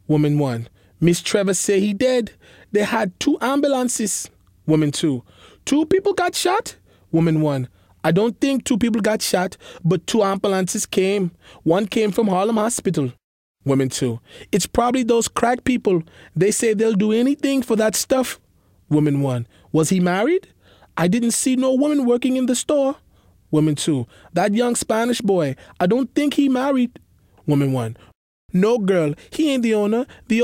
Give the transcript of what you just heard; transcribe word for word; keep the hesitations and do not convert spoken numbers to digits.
Woman one. Miss Trevor say he dead. They had two ambulances. Woman two. Two people got shot? Woman one. I don't think two people got shot, but two ambulances came. One came from Harlem Hospital. Woman two. It's probably those crack people. They say they'll do anything for that stuff. Woman one. Was he married? I didn't see no woman working in the store. Woman two. That young Spanish boy. I don't think he married. Woman one. No, girl. He ain't the owner. The